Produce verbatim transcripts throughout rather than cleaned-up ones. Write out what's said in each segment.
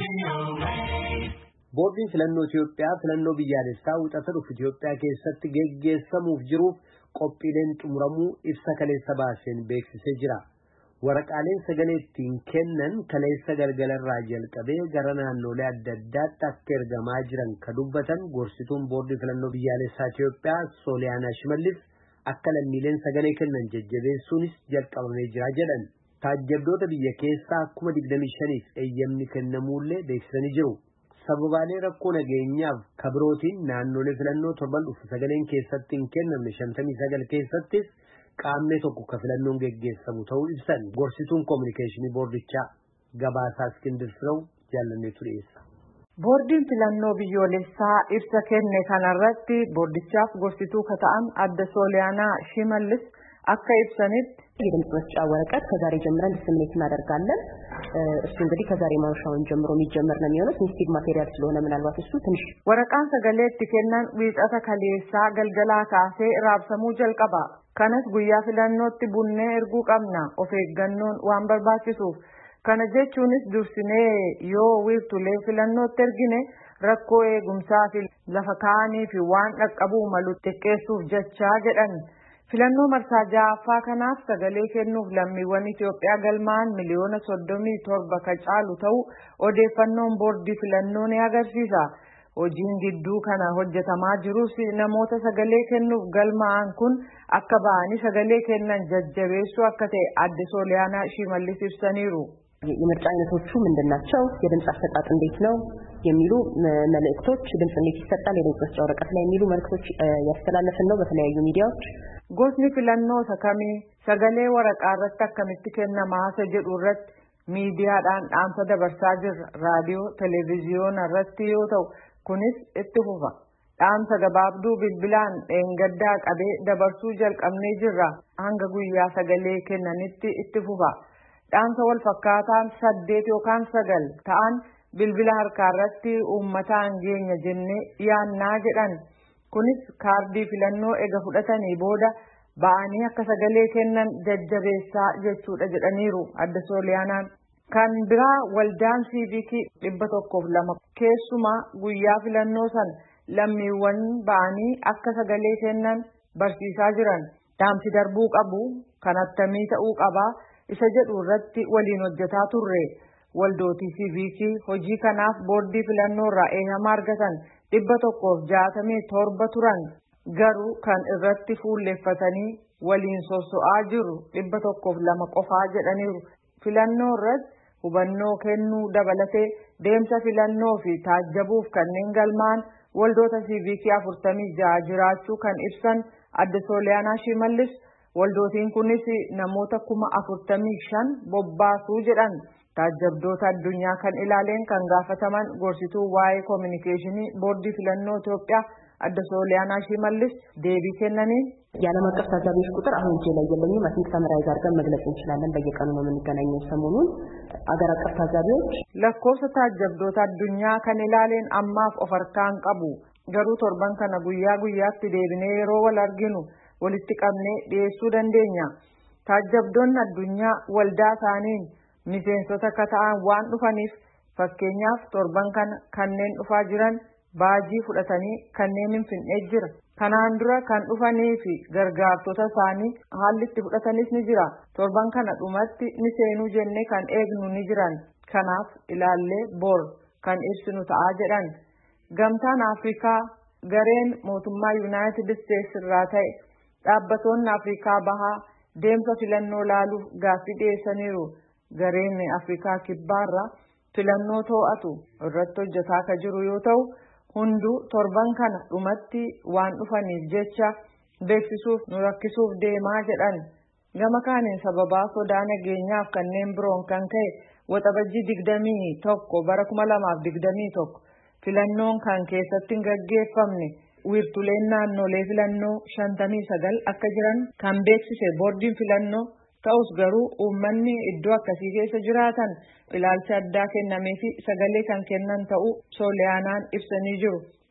Boordiin filannoo Itoophiyaa filannoo biyyaalessaa wixata dhufu Itoophiyaa keessatti geggeessamuuf jiruuf qophiileen xumuramuu ibsa kaleessa baaseen beeksisee jira. Waraqaaleen sagalee ittiin kennan kaleessa galgalarraa jalqabee gara naannolee adda addaatti akka ergamaa jiran ka dubbatan gorsituun boordii filannoo biyyaalessaa Itoophiyaa Sooliyaanaa Shimallis akka lammiileen sagalee kennan jajjabeessuunis jalqabamee jira jedhan. Taajjabdoota biyya keessaa kuma digdamii shaniif eeyyamni kennamuullee beeksisanii jiru. Sababaalee rakkoo nageenyaaf kabirootiin naannolee filannoo torban dhufu sagaleen keessatti hin kennamne shantamii sagal keessattis qaamni tokko ka filannoon geggeessamu ta'uu ibsan gorsituun kominikeeshinii boordichaa Gabaasaa Iskindir Firew jaalanneetu dhiyeessa. Boordiin filannoo biyyoolessaa ibsa kenne kanarratti boordichaaf gorsituu ka ta'an adde Sooliyaanaa Shimallis akka ibsanitti የድምጽ መስጫ ወረቀት ከዛሬ ጀምረን ዲስሚኔት እናደርጋለን። እሱ እንግዲህ ከዛሬ ማውሻውን ጀምሮ የሚጀመር ነው የሚሆነው ሴንሲቲቭ ማቴሪያል ስለሆነ ምናልባት እሱ ትንሽ ወረቃን ሰገሌት ከነን ዊጣታ ከሌሳ ገልገላ ካሴ ራብሰሙ ጀልቀባ ከነስ ጉያ ፍለኖት ቡኔ እርጉ ቀምና ኦፌገኖን ዋን በርባችሱ ከነ ጀቹንስ ዱርሲኔ ዮ ዊርቱሌ ፍለኖት ተርጊኔ ረኮ ኤጉምሳ ፊ ለፈካኒ ፊ ዋን ቀቀቡ መሉት ተቀሱፍ ጀቻ ጀደን filannoo marsaa ja'affaa kanaaf sagalee kennuuf lammiiwwan Itoophiyaa galmaan miliyoona soddomii torba ka caalu ta'u odeeffannoon boordii filannoo ni agarsiisa. Hojiin gidduu kana hojjetamaa jirus namoota sagalee kennuuf galmaa'an kun akka ba'anii sagalee kennan jajjabeessuu akka ta'e adde Sooliyaanaa Shimallis ibsaniiru. የምርጫ አይነቶቹ ምንድናቸው የድምጽ አሰጣጥ እንዴት ነው የሚሉ መልእክቶች ድምጽ እንዴት ይሰጣል የድምጽ መስጫ ወረቀት ላይ የሚሉ መልእክቶች ያስተላለፍን ነው በተለያዩ ሚዲያዎች ጎስኒ filannoo sakami sagalee waraqaa irratti akkamitti kennamaa jedhu irratti miidiyaadhaan dhaamsa dabarsaa jirra raadiyoo televiziyoona irratti yoo ta'u kunis itti fufa dhaamsa gabaabduu bilbilaan dheengaddaa qabee dabarsuu jalqabnee jirra hanga guyyaa sagalee kennanitti itti fufa dhaamsa wal fakkaataan saddeet yookaan sagal ta'an bilbila harkaa irratti uummataan geenya jennee yaannaa jedhan kunis kaardii filannoo ega fudhatanii booda ba'anii akka sagalee kennan jajjabeessaa jechuudha jedhaniiru adde Sooliyaanaan. Kan biraa waldaan siivikii dhibba tokkoof lama keessumaa guyyaa filannoo san lammiiwwan ba'anii akka sagalee kennan barsiisaa jiran dhaamsi darbuu qabu kan attamii ta'uu qabaa isa jedhu irratti waliin hojjetaa turre waldootii siivikii hojii kanaaf boordii filannoo irraa eeyyama argatan dhibba tokkoof jaatamii torba turan garuu kan irratti fuulleeffatanii waliin sosso'aa jiru dhibba tokkoof lama qofaa jedhaniiru filannoo irratti hubannoo kennuu dabalatee deemsa filannoo fi taajjabuuf kanneen galmaan waldoota siivikii afurtamii ja'a jiraachuu kan ibsan adde Sooliyaanaa Shimallis waldootiin kunis namoota kuma afurtamii shan bobbaasuu jedhan taajjabdoota addunyaa kan ilaaleen kan gaafataman gorsituu waa'ee kominikeeshinii boordii filannoo Itoophiyaa adde Sooliyaanaa Shimallis deebii kennaniin የዓለም አቀፍ ታዛቢዎች ቁጥር አሁን እጄ ላይ የለኝም አይ ቲንክ ሰመራይዝ አድርገን መግለጽ እንችላለን በየቀኑ ነው የምንገናኘው ሰሞኑን አገር አቀፍ ታዛቢዎች lakkoofsa taajjabdoota addunyaa kan ilaaleen ammaaf of harkaan qabu garuu torban kana guyyaa guyyaatti deebinee yeroo wal arginu walitti qabnee dhiyeessuu dandeenya taajjabdoonni addunyaa waldaa isaaniin miseensota akka ta'an waan dhufaniif fakkeenyaaf torban kana kanneen dhufaa jiran baajii fudhatanii kanneen Finfinnee jira kanaan dura kan dhufanii fi gargaartota isaanii haalli itti fudhatanis ni jira torban kana dhumatti ni seenuu jennee kan eegnu ni jiran kanaaf ilaallee bor kan ibsinu ta'aa jedhan gamtaan Afrikaa gareen mootummaa Yuunaayitid Isteets irraa ta'e dhaabbatoonni Afrikaa bahaa deemsa filannoo laaluuf gaaffii dhiyeessaniiru gareen Afrikaa kibbaarraa filannoo to'atu irratti hojjetaa ka jiru yoo ta'u hunduu torban kana dhumatti waan dhufaniif jecha beeksisuuf nu rakkisuuf deemaa jedhan gama kaaniin sababaa sodaa nageenyaaf kanneen biroon kan ka'e waxabajjii digdamii tokko bara kuma lamaaf digdamii tokko filannoon kan keessatti hin gaggeeffamne wiirtuleen naannolee filannoo shantamii sagal akka jiran kan beeksise boordiin filannoo ta'us garuu uummanni iddoo akkasii keessa jiraatan ilaalcha addaa kennamee fi sagalee kan kennan ta'uu Sooliyaanaan ibsanii jiru.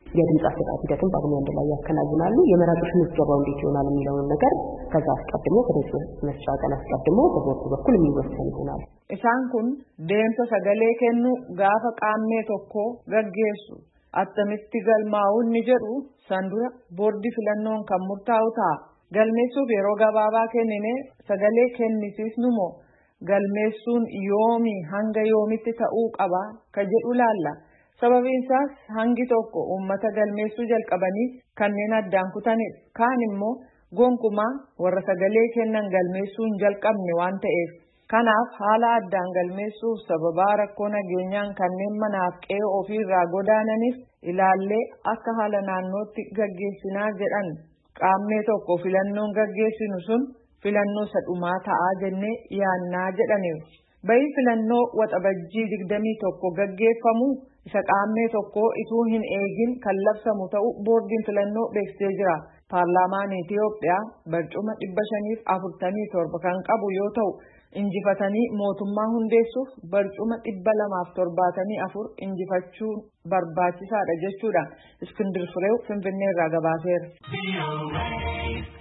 የድምጽ አሰጣጥ ሂደቱን በአግባቡ አንድ ላይ ያከናውናሉ። የመራጮች ምዝገባው እንዴት ይሆናል የሚለውን ነገር ከዛ አስቀድሞ ከድምጽ መስጫ ቀን አስቀድሞ በቦርዱ በኩል የሚወሰን ይሆናል። isaan kun deemsa sagalee kennu gaafa qaammee tokko gaggeessu attamitti galmaa'uun ni jedhu sandura boordi filannoon kan murtaa'u ta'a. Galmeessuuf yeroo gabaabaa kennine sagalee kennisiisnu moo galmeessuun yoomi hanga yoomitti ta'uu qaba ka jedhu laalla. Sababiin isaas hangi tokko uummata galmeessuu jalqabanii kanneen addaan kutanidha. Kaan immoo gonkumaa warra sagalee kennan galmeessuun jalqabne waan ta'eef. Kanaaf haala addaan galmeessuuf sababaa rakkoo nageenyaan kanneen manaaf qe'ee ofiirraa godaananiif ilaallee akka haala naannootti gaggeessinaa jedhan. Qaammee tokko filannoon gaggeessinu sun filannoo sadhumaa ta'aa jennee yaannaa jedhaniiru. Bayi filannoo waxabajjii digdamii tokko gaggeeffamu isa qaammee tokko ituu hin eegin kan labsamu ta'u boordiin filannoo beeksisee jira. Paarlaamaan Itiyoophiyaa barcuma dhibba shaniif afurtamii torba kan qabu yoo ta'u injifatanii mootummaa hundeessuuf barcuma dhibba lamaaf torbaatamii afur injifachuun barbaachisaadha jechuudha. Iskindir Fireew Finfinneerraa gabaaseera.